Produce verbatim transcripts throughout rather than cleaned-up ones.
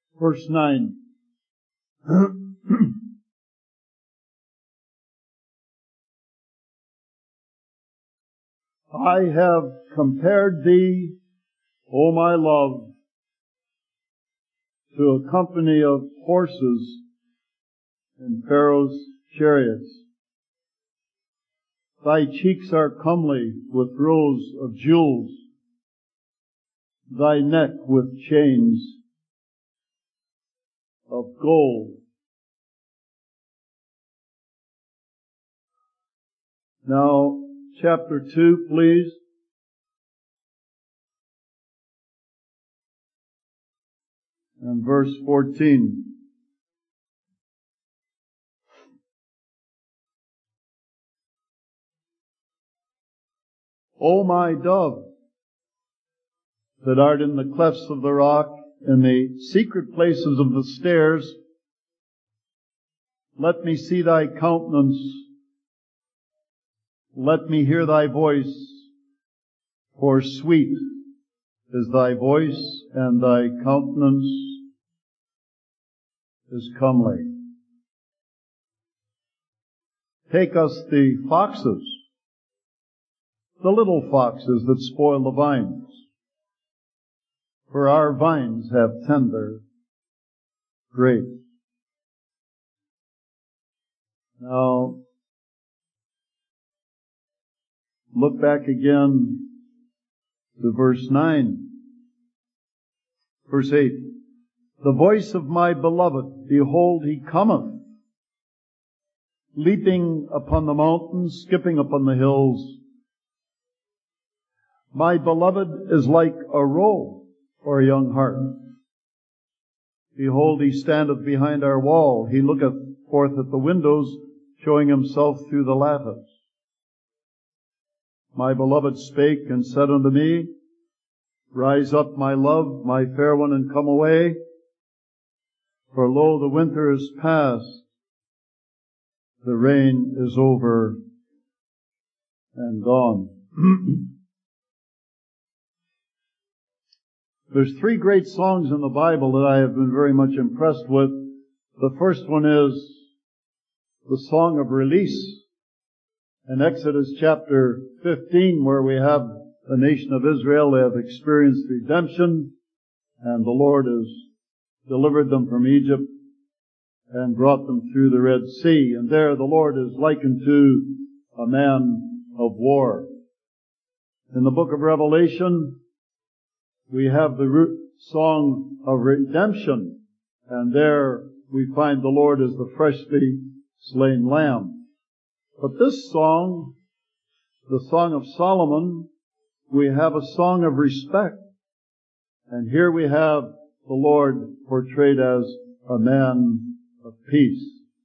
Verse nine. I have compared thee, O my love, to a company of horses in Pharaoh's chariots. Thy cheeks are comely with rows of jewels, thy neck with chains of gold. Now, chapter two, please. And verse fourteen. O my dove, that art in the clefts of the rock, in the secret places of the stairs, let me see thy countenance, let me hear thy voice, for sweet is thy voice, and thy countenance is comely. Take us the foxes, the little foxes that spoil the vines, for our vines have tender grapes. Now, look back again to verse nine. Verse eight. The voice of my beloved, behold, he cometh, leaping upon the mountains, skipping upon the hills. My beloved is like a roe or a young hart. Behold, he standeth behind our wall. He looketh forth at the windows, showing himself through the lattice. My beloved spake and said unto me, Rise up, my love, my fair one, and come away. For lo, the winter is past, the rain is over and gone. There's three great songs in the Bible that I have been very much impressed with. The first one is the song of release in Exodus chapter fifteen, where we have the nation of Israel. They have experienced redemption, and the Lord has delivered them from Egypt and brought them through the Red Sea. And there the Lord is likened to a man of war. In the book of Revelation, we have the song of redemption, and there we find the Lord as the freshly slain lamb. But this song, the Song of Solomon, we have a song of respect. And here we have the Lord portrayed as a man of peace.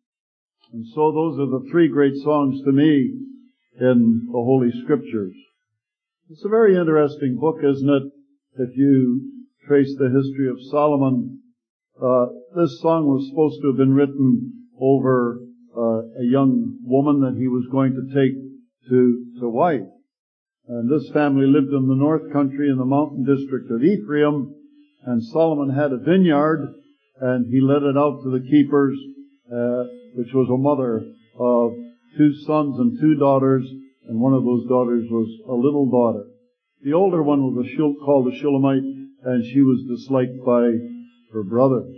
And so those are the three great songs to me in the Holy Scriptures. It's a very interesting book, isn't it? If you trace the history of Solomon, uh, this song was supposed to have been written over uh, a young woman that he was going to take to, to wife. And this family lived in the north country in the mountain district of Ephraim, and Solomon had a vineyard, and he let it out to the keepers, uh, which was a mother of two sons and two daughters, and one of those daughters was a little daughter. The older one was a Shul, called a Shulamite, and she was disliked by her brothers.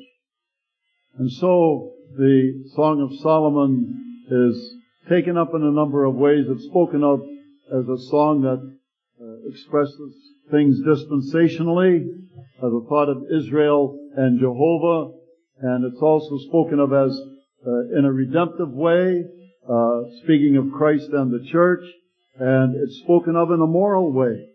And so the Song of Solomon is taken up in a number of ways. It's spoken of as a song that uh, expresses things dispensationally, as a thought of Israel and Jehovah, and it's also spoken of as uh, in a redemptive way, uh, speaking of Christ and the church, and it's spoken of in a moral way.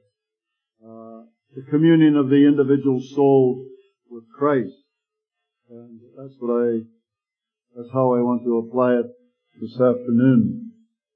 The communion of the individual soul with Christ. And that's what I, that's how I want to apply it this afternoon.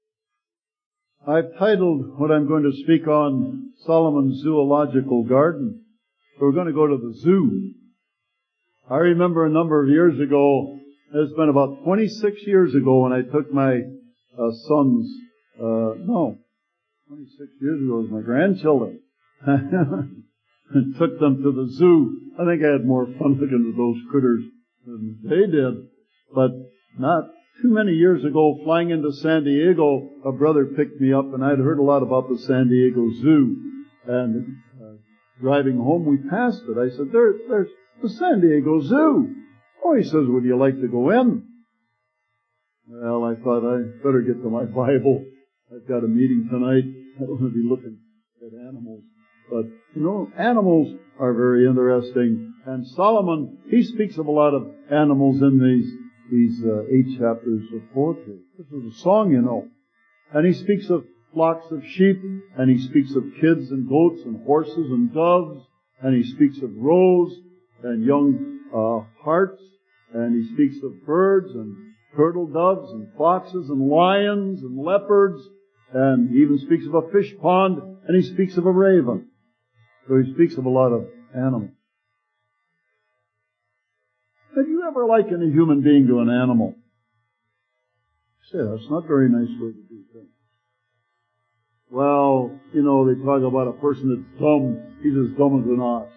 I've titled what I'm going to speak on Solomon's Zoological Garden. So we're going to go to the zoo. I remember a number of years ago, it's been about twenty-six years ago when I took my uh, sons, uh, no, twenty-six years ago was my grandchildren. and took them to the zoo. I think I had more fun looking at those critters than they did. But not too many years ago, flying into San Diego, a brother picked me up, and I'd heard a lot about the San Diego Zoo. And uh, driving home, we passed it. I said, there, there's the San Diego Zoo. Oh, he says, would you like to go in? Well, I thought I better get to my Bible. I've got a meeting tonight. I don't want to be looking at animals. But, you know, animals are very interesting. And Solomon, he speaks of a lot of animals in these these uh, eight chapters of poetry. This is a song, you know. And he speaks of flocks of sheep, and he speaks of kids and goats and horses and doves, and he speaks of roes and young uh, harts, and he speaks of birds and turtle doves and foxes and lions and leopards, and he even speaks of a fish pond, and he speaks of a raven. So he speaks of a lot of animals. Have you ever likened a human being to an animal? Say, that's not a very nice way to do things. Well, you know, they talk about a person that's dumb. He's as dumb as an ox.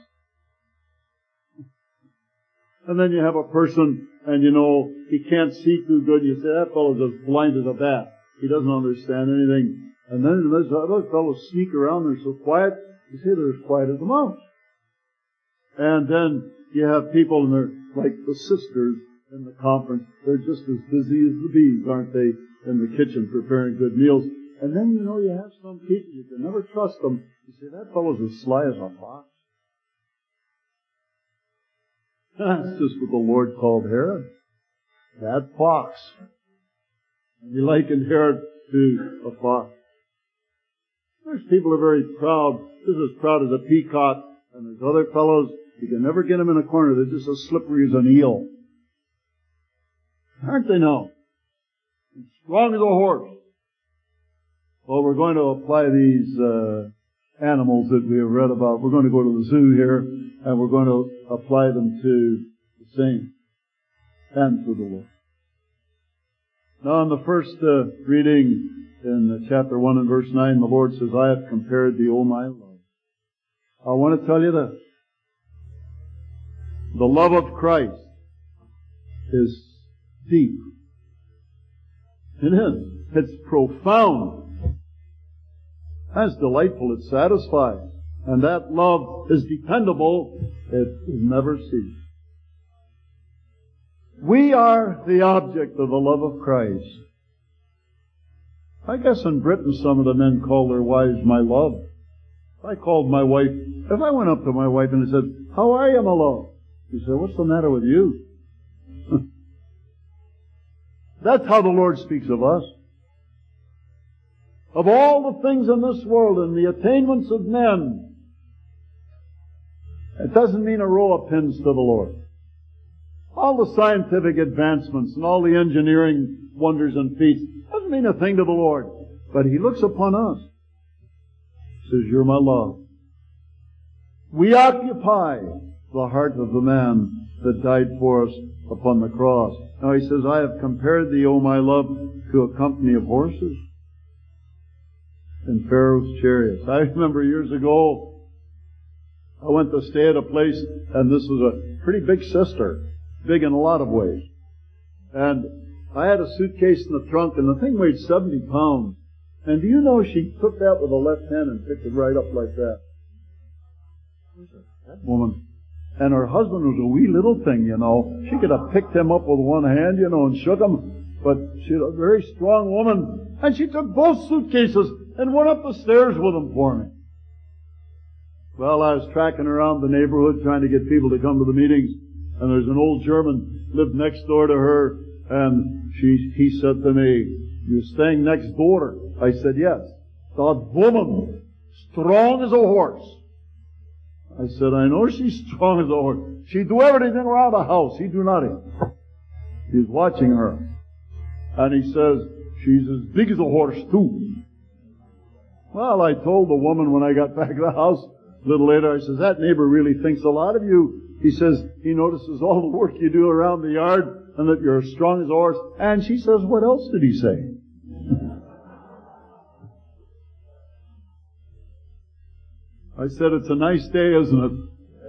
And then you have a person, and you know, he can't see too good. You say, that fellow's as blind as a bat. He doesn't understand anything. And then there's other fellows sneak around, they're so quiet. You say they're as quiet as a mouse. And then you have people, and they're like the sisters in the conference. They're just as busy as the bees, aren't they, in the kitchen preparing good meals. And then, you know, you have some people, you can never trust them. You say, that fellow's as sly as a fox. That's just what the Lord called Herod. That fox. And he likened Herod to a fox. There's people who are very proud. Just as proud as a peacock. And there's other fellows, you can never get them in a corner. They're just as slippery as an eel. Aren't they now? And strong as a horse. Well, we're going to apply these uh, animals that we have read about. We're going to go to the zoo here, and we're going to apply them to the saints and to the Lord. Now, in the first uh, reading in chapter one and verse nine, the Lord says, I have compared thee, O my love. I want to tell you this. The love of Christ is deep. It is. It's profound. That's delightful. It satisfies. And that love is dependable. It will never cease. We are the object of the love of Christ. I guess in Britain some of the men call their wives my love. If I called my wife, if I went up to my wife and I said, how are you, my love? She said, what's the matter with you? That's how the Lord speaks of us. Of all the things in this world and the attainments of men, it doesn't mean a row of pins to the Lord. All the scientific advancements and all the engineering wonders and feats doesn't mean a thing to the Lord. But He looks upon us. He says, you're my love. We occupy the heart of the man that died for us upon the cross. Now He says, I have compared thee, O my love, to a company of horses in Pharaoh's chariots. I remember years ago, I went to stay at a place, and this was a pretty big sister, big in a lot of ways. And I had a suitcase in the trunk, and the thing weighed seventy pounds. And do you know she took that with the left hand and picked it right up like that? That woman. And her husband was a wee little thing, you know. She could have picked him up with one hand, you know, and shook him. But she was a very strong woman. And she took both suitcases and went up the stairs with them for me. Well, I was tracking around the neighborhood trying to get people to come to the meetings. And there's an old German lived next door to her. And she, he said to me, you're staying next door? I said, yes. That woman, strong as a horse. I said, I know she's strong as a horse. She do everything around the house. He do nothing. He's watching her. And he says, she's as big as a horse too. Well, I told the woman when I got back to the house a little later, I says, that neighbor really thinks a lot of you. He says, he notices all the work you do around the yard and that you're as strong as a horse. And she says, what else did he say? I said, it's a nice day, isn't it?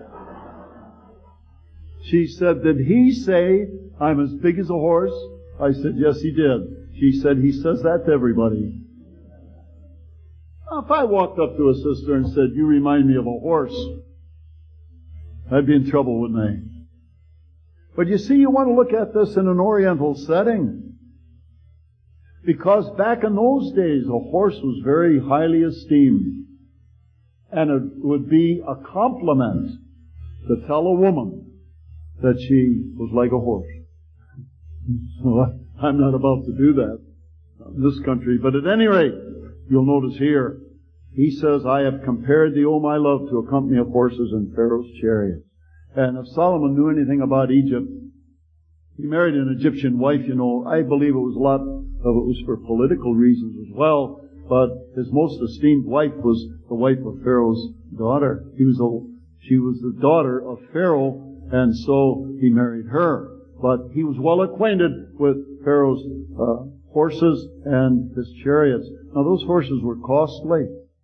She said, did he say I'm as big as a horse? I said, yes, he did. She said, he says that to everybody. Now, if I walked up to a sister and said, you remind me of a horse, I'd be in trouble, wouldn't I? But you see, you want to look at this in an Oriental setting. Because back in those days, a horse was very highly esteemed. And it would be a compliment to tell a woman that she was like a horse. So I'm not about to do that in this country. But at any rate, you'll notice here, he says, I have compared thee, O my love, to a company of horses and Pharaoh's chariots. And if Solomon knew anything about Egypt, he married an Egyptian wife, you know. I believe it was a lot of it was for political reasons as well. But his most esteemed wife was the wife of Pharaoh's daughter. He was a, she was the daughter of Pharaoh, and so he married her. But he was well acquainted with Pharaoh's uh, horses and his chariots. Now those horses were costly.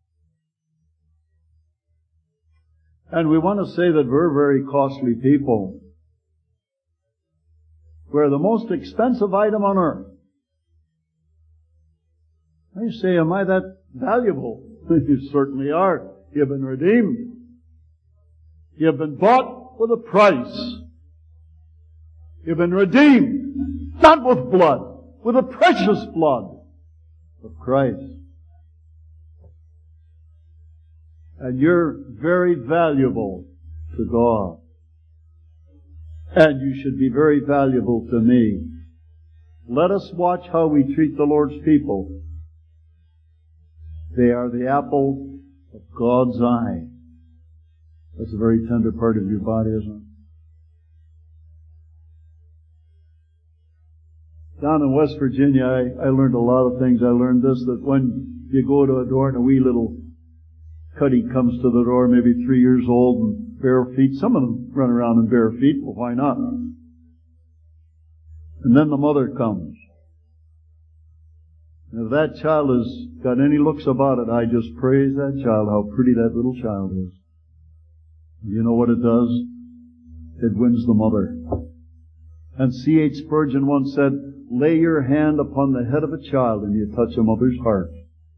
And we want to say that we're very costly people. We're the most expensive item on earth. You say, am I that valuable? You certainly are. You've been redeemed. You've been bought with a price. You've been redeemed, not with blood, with the precious blood of Christ. And you're very valuable to God. And you should be very valuable to me. Let us watch how we treat the Lord's people. They are the apple of God's eye. That's a very tender part of your body, isn't it? Down in West Virginia, I, I learned a lot of things. I learned this, that when you go to a door and a wee little cuddy comes to the door, maybe three years old and bare feet. Some of them run around in bare feet. Well, why not? And then the mother comes. And if that child has got any looks about it, I just praise that child, how pretty that little child is. You know what it does? It wins the mother. And C H Spurgeon once said, lay your hand upon the head of a child and you touch a mother's heart.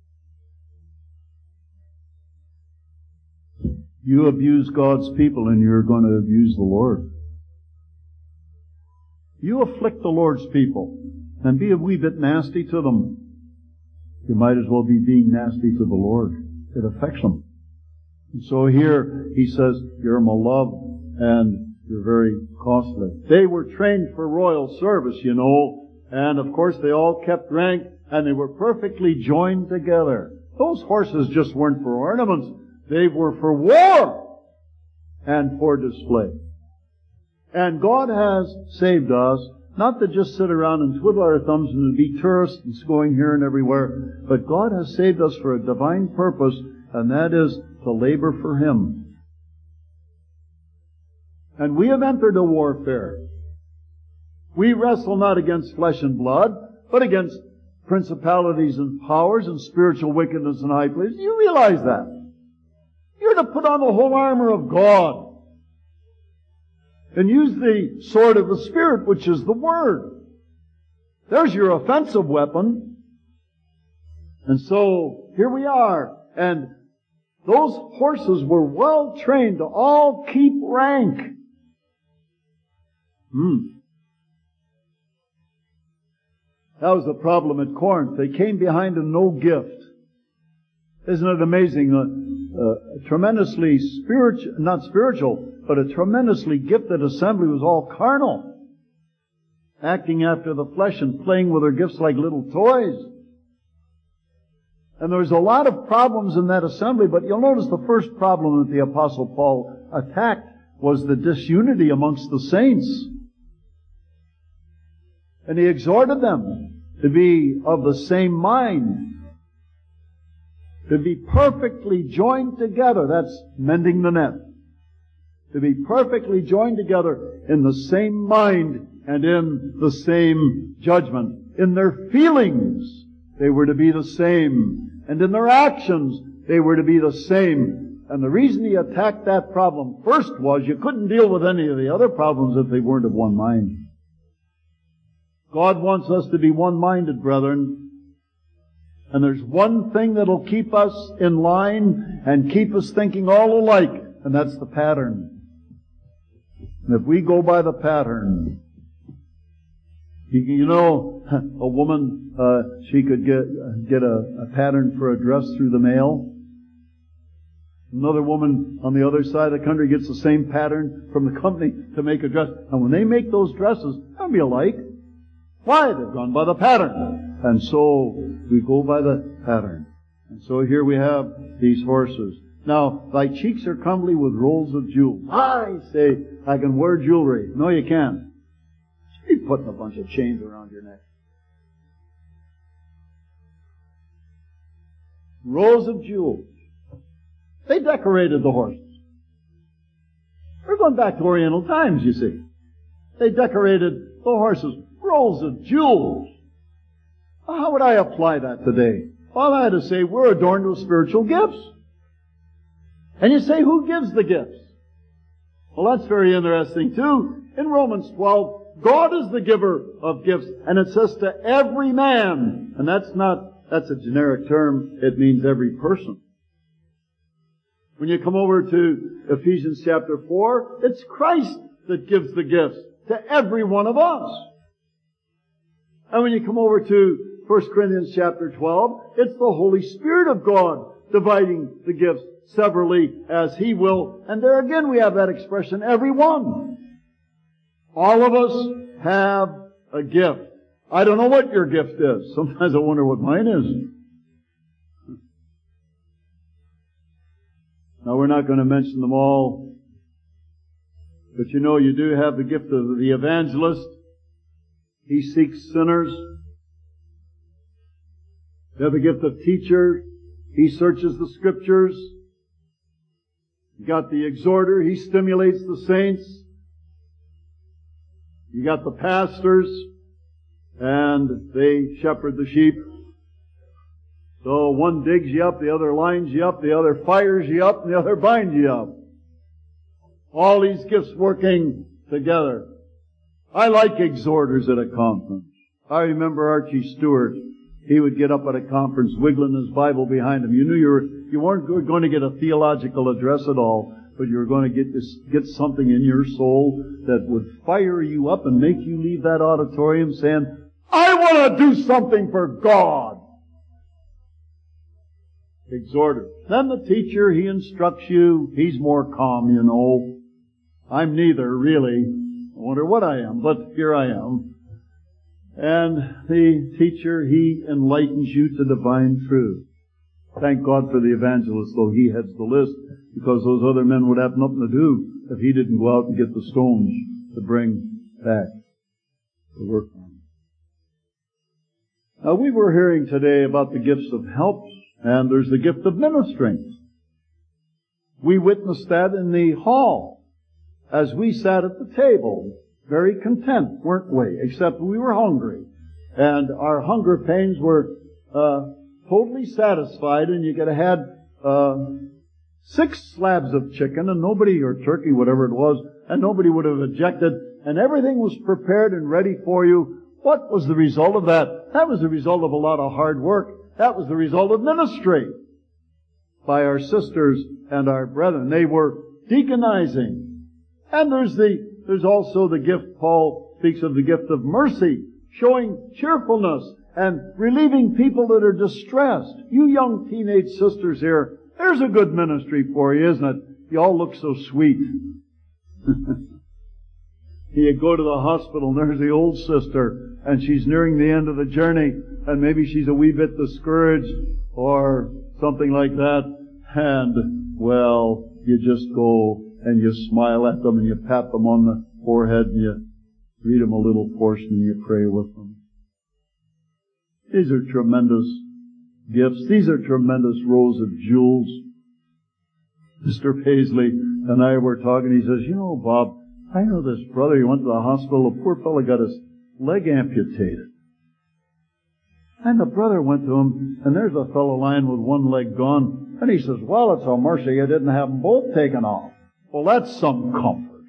You abuse God's people and you're going to abuse the Lord. You afflict the Lord's people and be a wee bit nasty to them. You might as well be being nasty to the Lord. It affects them. And so here he says, you're my love and you're very costly. They were trained for royal service, you know, and of course they all kept rank and they were perfectly joined together. Those horses just weren't for ornaments. They were for war and for display. And God has saved us, not to just sit around and twiddle our thumbs and be tourists and going here and everywhere, but God has saved us for a divine purpose, and that is to labor for Him. And we have entered a warfare. We wrestle not against flesh and blood, but against principalities and powers and spiritual wickedness in high places. You realize that. You're to put on the whole armor of God and use the sword of the Spirit, which is the Word. There's your offensive weapon. And so, here we are. And those horses were well trained to all keep rank. Hmm. That was the problem at Corinth. They came behind a no gift. Isn't it amazing? Uh, uh, a tremendously spiritual, not spiritual, but a tremendously gifted assembly was all carnal, acting after the flesh and playing with their gifts like little toys. And there was a lot of problems in that assembly, but you'll notice the first problem that the Apostle Paul attacked was the disunity amongst the saints. And he exhorted them to be of the same mind, to be perfectly joined together. That's mending the net. To be perfectly joined together in the same mind and in the same judgment. In their feelings, they were to be the same. And in their actions, they were to be the same. And the reason he attacked that problem first was you couldn't deal with any of the other problems if they weren't of one mind. God wants us to be one-minded, brethren. And there's one thing that'll keep us in line and keep us thinking all alike, and that's the pattern. And if we go by the pattern, you, you know, a woman, uh, she could get get a, a pattern for a dress through the mail. Another woman on the other side of the country gets the same pattern from the company to make a dress. And when they make those dresses, they'll be alike. Why? They've gone by the pattern. And so we go by the pattern. And so here we have these horses. Now, thy cheeks are comely with rolls of jewels. I say, I can wear jewelry. No, you can't. You're putting a bunch of chains around your neck. Rows of jewels. They decorated the horses. We're going back to Oriental times, you see. They decorated the horses. Rolls of jewels. How would I apply that today? Well, I had to say, we're adorned with spiritual gifts. And you say, who gives the gifts? Well, that's very interesting too. In Romans twelve, God is the giver of gifts. And it says to every man. And that's not, that's a generic term. It means every person. When you come over to Ephesians chapter four, it's Christ that gives the gifts to every one of us. And when you come over to First Corinthians chapter twelve, it's the Holy Spirit of God dividing the gifts severally as He will. And there again we have that expression, every one. All of us have a gift. I don't know what your gift is. Sometimes I wonder what mine is. Now, we're not going to mention them all, but you know you do have the gift of the evangelist. He seeks sinners. You have the gift of teacher. He searches the Scriptures. You got the exhorter. He stimulates the saints. You got the pastors, and they shepherd the sheep. So one digs you up, the other lines you up, the other fires you up, and the other binds you up. All these gifts working together. I like exhorters at a conference. I remember Archie Stewart. He would get up at a conference wiggling his Bible behind him. You knew you, were, you weren't going to get a theological address at all, but you were going to get this, get something in your soul that would fire you up and make you leave that auditorium saying, I want to do something for God. Exhorter. Then the teacher, he instructs you. He's more calm, you know. I'm neither, really. I wonder what I am, but here I am. And the teacher, he enlightens you to divine truth. Thank God for the evangelist, though he heads the list, because those other men would have nothing to do if he didn't go out and get the stones to bring back the work on. Now, we were hearing today about the gifts of help. And there's the gift of ministering. We witnessed that in the hall as we sat at the table, very content, weren't we? Except we were hungry. And our hunger pains were uh totally satisfied, and you could have had uh six slabs of chicken and nobody, or turkey, whatever it was, and nobody would have objected, and everything was prepared and ready for you. What was the result of that? That was the result of a lot of hard work. That was the result of ministry by our sisters and our brethren. They were deaconizing. And there's the, there's also the gift, Paul speaks of the gift of mercy, showing cheerfulness and relieving people that are distressed. You young teenage sisters here, there's a good ministry for you, isn't it? You all look so sweet. You go to the hospital and there's the old sister, and she's nearing the end of the journey, and maybe she's a wee bit discouraged or something like that, and, well, you just go and you smile at them and you pat them on the forehead and you read them a little portion and you pray with them. These are tremendous gifts. These are tremendous rows of jewels. Mister Paisley and I were talking. He says, you know, Bob, I know this brother. He went to the hospital. The poor fellow got his leg amputated. And the brother went to him, and there's a fellow lying with one leg gone, And he says, well, it's a mercy you didn't have them both taken off. Well, that's some comfort.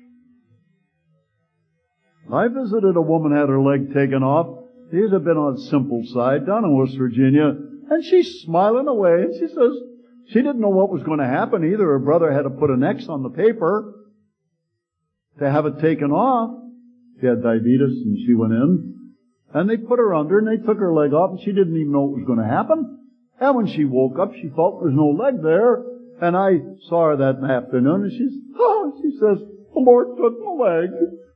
I visited a woman who had her leg taken off. These have been on the simple side down in West Virginia. And she's smiling away. And she says she didn't know what was going to happen either. Her brother had to put an X on the paper to have it taken off. She had diabetes and she went in. And they put her under and they took her leg off and she didn't even know what was going to happen. And when she woke up, she felt there was no leg there. And I saw her that afternoon and she's, oh, she says, the Lord took my leg.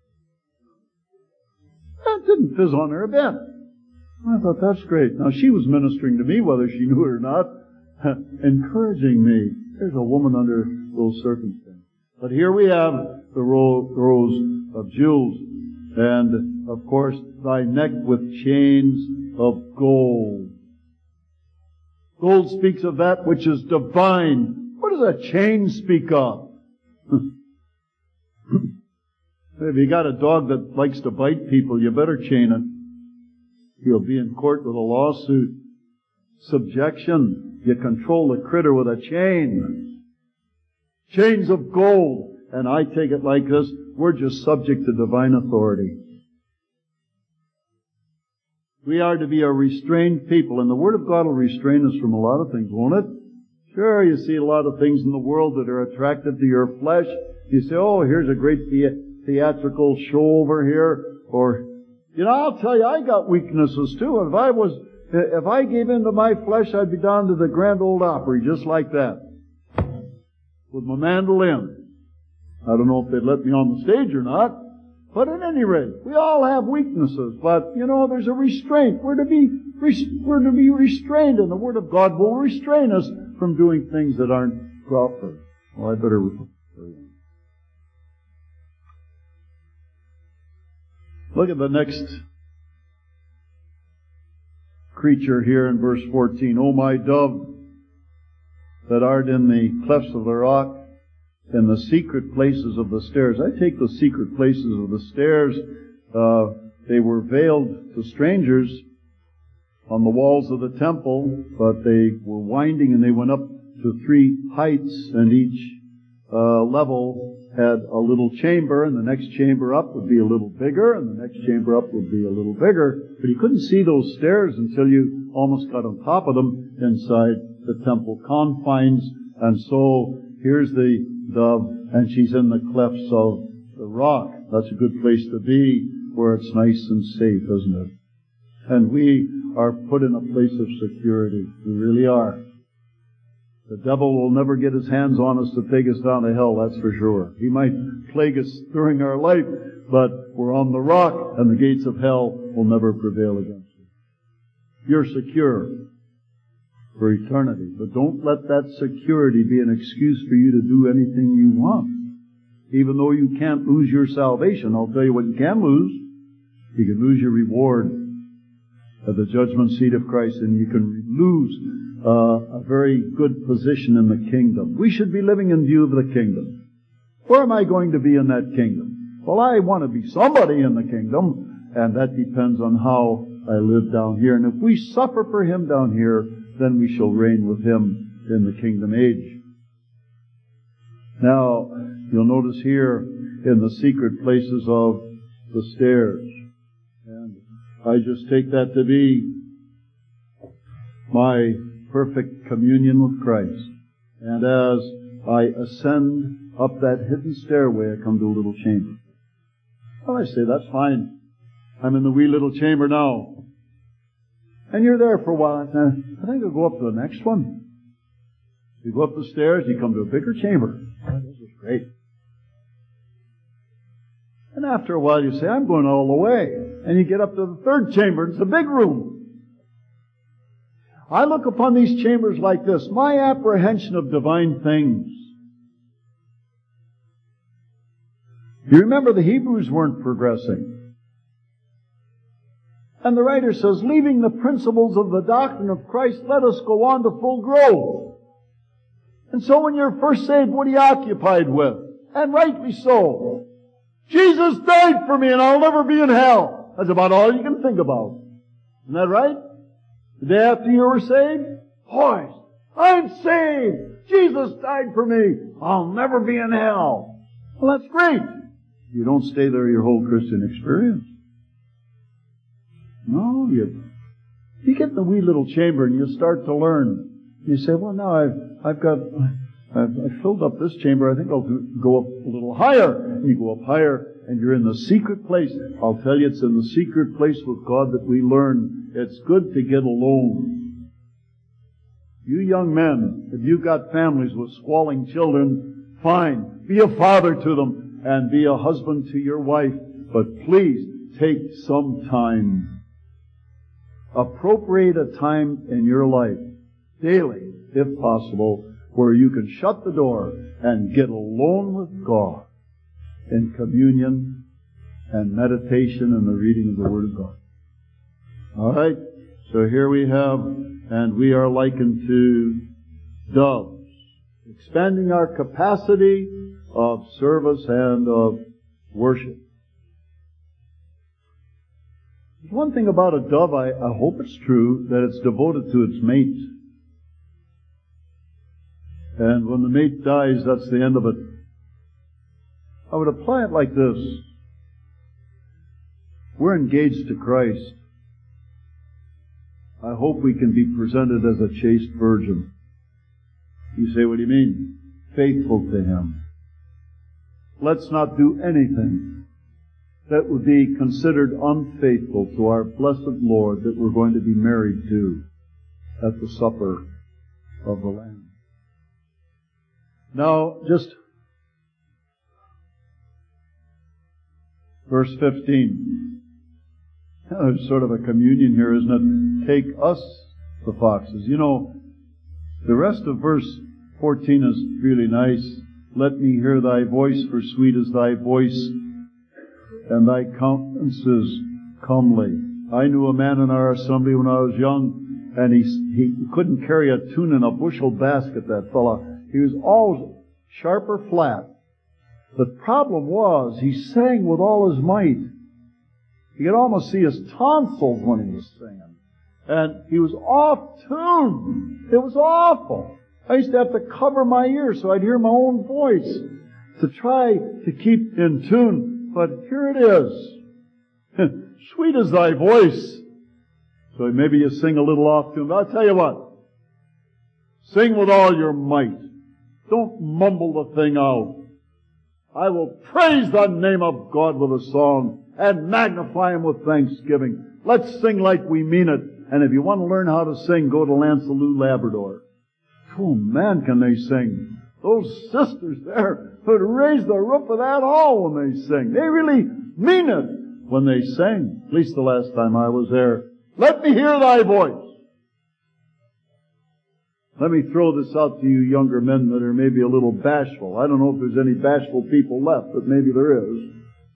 That didn't fizz on her a bit. I thought, that's great. Now, she was ministering to me, whether she knew it or not, encouraging me. There's a woman under those circumstances. But here we have the rows of jewels. And, of course, thy neck with chains of gold. Gold speaks of that which is divine. What does a chain speak of? If you got a dog that likes to bite people, you better chain it. He'll be in court with a lawsuit. Subjection. You control the critter with a chain. Chains of gold. And I take it like this. We're just subject to divine authority. We are to be a restrained people. And the Word of God will restrain us from a lot of things, won't it? Sure, you see a lot of things in the world that are attractive to your flesh. You say, oh, here's a great the- theatrical show over here. Or, you know, I'll tell you, I got weaknesses too. If I was, if I gave in to my flesh, I'd be down to the Grand Ole Opry, just like that. With my mandolin. I don't know if they'd let me on the stage or not. But at any rate, we all have weaknesses. But, you know, there's a restraint. We're to be, we're to be restrained, and the Word of God will restrain us from doing things that aren't proper. Well, I better hurry on. Look at the next creature here in verse fourteen. O my dove, that art in the clefts of the rock, in the secret places of the stairs. I take the secret places of the stairs. Uh, they were veiled to strangers on the walls of the temple, but they were winding and they went up to three heights, and each uh, level had a little chamber, and the next chamber up would be a little bigger, and the next chamber up would be a little bigger. But you couldn't see those stairs until you almost got on top of them inside the temple confines. And so here's the dove, and she's in the clefts of the rock. That's a good place to be, where it's nice and safe, isn't it? And we are put in a place of security. We really are. The devil will never get his hands on us to take us down to hell, that's for sure. He might plague us during our life, but we're on the rock, and the gates of hell will never prevail against us. You're secure for eternity. But don't let that security be an excuse for you to do anything you want. Even though you can't lose your salvation, I'll tell you what you can lose. You can lose your reward at the judgment seat of Christ, and you can lose uh, a very good position in the kingdom. We should be living in view of the kingdom. Where am I going to be in that kingdom? Well, I want to be somebody in the kingdom, and that depends on how I live down here. And if we suffer for Him down here, then we shall reign with Him in the kingdom age. Now, you'll notice here in the secret places of the stairs. And I just take that to be my perfect communion with Christ. And as I ascend up that hidden stairway, I come to a little chamber. Well, I say, that's fine. I'm in the wee little chamber now. And you're there for a while. I think I'll go up to the next one. You go up the stairs, you come to a bigger chamber. Oh, this is great. And after a while you say, I'm going all the way. And you get up to the third chamber. It's a big room. I look upon these chambers like this. My apprehension of divine things. You remember the Hebrews weren't progressing. And the writer says, leaving the principles of the doctrine of Christ, let us go on to full growth. And so when you're first saved, what are you occupied with? And rightly so. Jesus died for me and I'll never be in hell. That's about all you can think about. Isn't that right? The day after you were saved? Boy, I'm saved. Jesus died for me. I'll never be in hell. Well, that's great. You don't stay there your whole Christian experience. No, you, you get in the wee little chamber and you start to learn. You say, well, now I've, I've got, I've, I've filled up this chamber. I think I'll go up a little higher. You go up higher and you're in the secret place. I'll tell you, it's in the secret place with God that we learn it's good to get alone. You young men, if you've got families with squalling children, fine. Be a father to them and be a husband to your wife. But please take some time. Appropriate a time in your life, daily, if possible, where you can shut the door and get alone with God in communion and meditation and the reading of the Word of God. All right, so here we have, and we are likened to doves, expanding our capacity of service and of worship. There's one thing about a dove, I, I hope it's true, that it's devoted to its mate. And when the mate dies, that's the end of it. I would apply it like this. We're engaged to Christ. I hope we can be presented as a chaste virgin. You say, what do you mean? Faithful to Him. Let's not do anything that would be considered unfaithful to our blessed Lord that we're going to be married to at the supper of the Lamb. Now, just verse fifteen. There's sort of a communion here, isn't it? Take us, the foxes. You know, the rest of verse fourteen is really nice. Let me hear thy voice, for sweet is thy voice, and thy countenance is comely. I knew a man in our assembly when I was young, and he, he couldn't carry a tune in a bushel basket, that fellow. He was always sharp or flat. The problem was, he sang with all his might. You could almost see his tonsils when he was singing. And he was off tune. It was awful. I used to have to cover my ears so I'd hear my own voice to try to keep in tune. But here it is. Sweet is thy voice. So maybe you sing a little off tune. But I'll tell you what. Sing with all your might. Don't mumble the thing out. I will praise the name of God with a song and magnify Him with thanksgiving. Let's sing like we mean it. And if you want to learn how to sing, go to Lancelot, Labrador. Oh man, can they sing. Those sisters there would raise the roof of that hall when they sing. They really mean it when they sing. At least the last time I was there. Let me hear thy voice. Let me throw this out to you younger men that are maybe a little bashful. I don't know if there's any bashful people left, but maybe there is.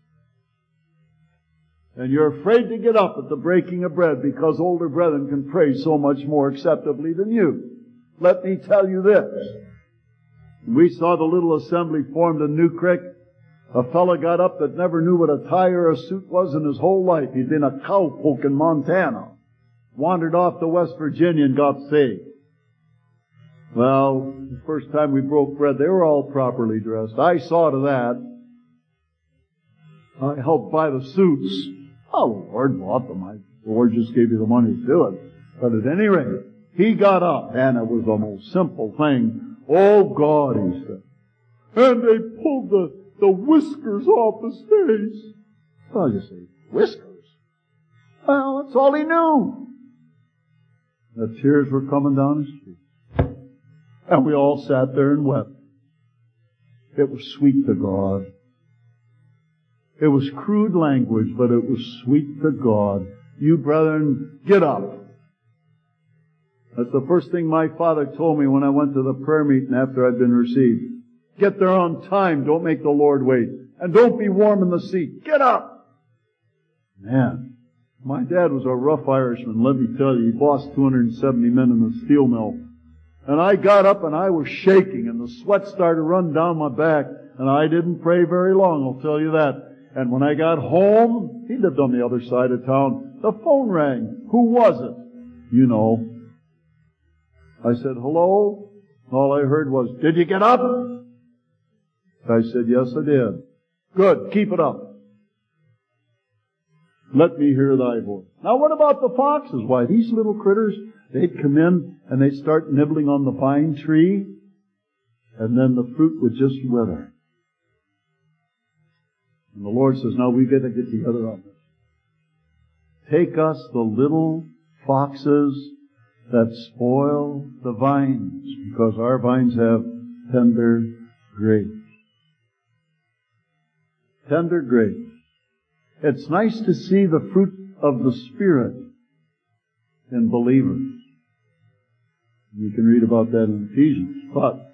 And you're afraid to get up at the breaking of bread because older brethren can pray so much more acceptably than you. Let me tell you this. We saw the little assembly formed in New Creek. A fella got up that never knew what a tie or a suit was in his whole life. He'd been a cowpoke in Montana. Wandered off to West Virginia and got saved. Well, the first time we broke bread, they were all properly dressed. I saw to that. I helped buy the suits. Oh, the Lord bought them. I, the Lord just gave you the money to do it. But at any rate, he got up, and it was the most simple thing. Oh, God, he said. And they pulled the, the whiskers off his face. Well, you say, whiskers? Well, that's all he knew. The tears were coming down his cheeks. And we all sat there and wept. It was sweet to God. It was crude language, but it was sweet to God. You brethren, get up. That's the first thing my father told me when I went to the prayer meeting after I'd been received. Get there on time. Don't make the Lord wait. And don't be warm in the seat. Get up. Man, my dad was a rough Irishman. Let me tell you, he bossed two hundred seventy men in the steel mill. And I got up and I was shaking and the sweat started to run down my back. And I didn't pray very long, I'll tell you that. And when I got home, he lived on the other side of town, the phone rang. Who was it? You know. I said, hello? All I heard was, did you get up? I said, yes, I did. Good, keep it up. Let me hear thy voice. Now what about the foxes? Why, these little critters, they'd come in and they'd start nibbling on the pine tree, and then the fruit would just wither. And the Lord says, now we've got to get together on this. Take us the little foxes that spoil the vines, because our vines have tender grapes. Tender grapes. It's nice to see the fruit of the Spirit in believers. You can read about that in Ephesians. But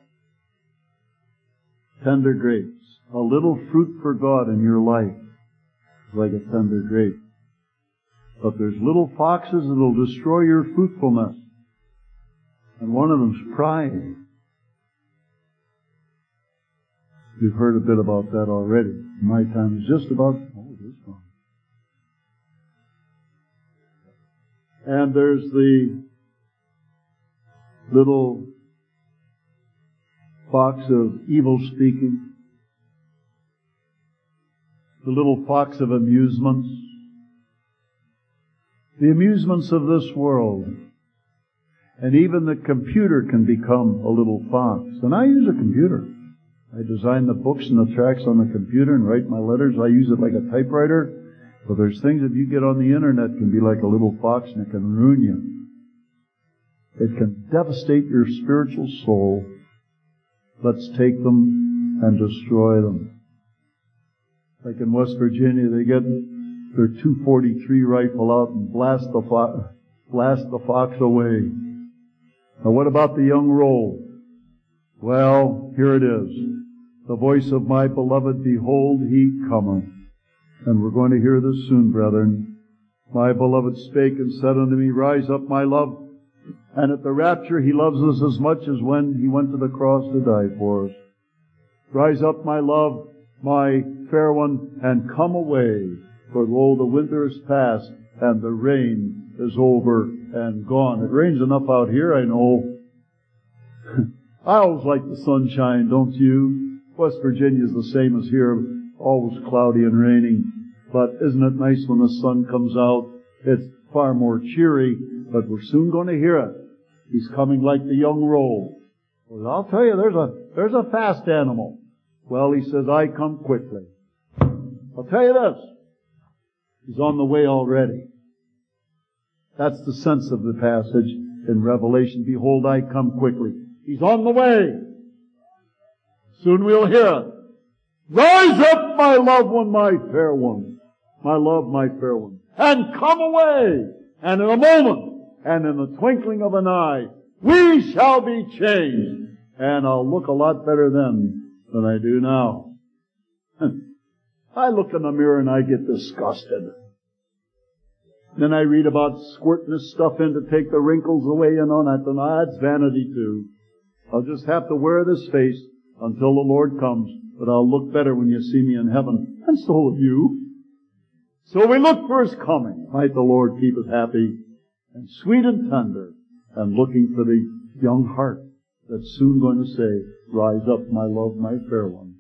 tender grapes, a little fruit for God in your life is like a tender grape. But there's little foxes that will destroy your fruitfulness. And one of them's pride. We've heard a bit about that already. My time is just about, oh, it is gone. And there's the little fox of evil speaking. The little fox of amusements. The amusements of this world. And even the computer can become a little fox. And I use a computer. I design the books and the tracks on the computer and write my letters. I use it like a typewriter. But there's things that you get on the internet can be like a little fox and it can ruin you. It can devastate your spiritual soul. Let's take them and destroy them. Like in West Virginia, they get their two forty-three rifle out and blast the fo- blast the fox away. Now what about the young roll? Well, here it is. The voice of my beloved, behold, he cometh. And we're going to hear this soon, brethren. My beloved spake and said unto me, rise up, my love. And at the rapture, he loves us as much as when he went to the cross to die for us. Rise up, my love, my fair one, and come away. For lo, the winter is past, and the rain is over and gone. It rains enough out here, I know. I always like the sunshine, don't you? West Virginia is the same as here, always cloudy and raining. But isn't it nice when the sun comes out? It's far more cheery, but we're soon going to hear it. He's coming like the young roe. Well, I'll tell you, there's a, there's a fast animal. Well, he says, I come quickly. I'll tell you this. He's on the way already. That's the sense of the passage in Revelation. Behold, I come quickly. He's on the way. Soon we'll hear it. Rise up, my loved one, my fair one. My love, my fair one. And come away. And in a moment, and in the twinkling of an eye, we shall be changed. And I'll look a lot better then than I do now. I look in the mirror and I get disgusted. Then I read about squirting this stuff in to take the wrinkles away and on that. And that's vanity too. I'll just have to wear this face until the Lord comes. But I'll look better when you see me in heaven. And so will you. So we look for His coming. Might the Lord keep us happy and sweet and tender and looking for the young heart that's soon going to say, rise up, my love, my fair one.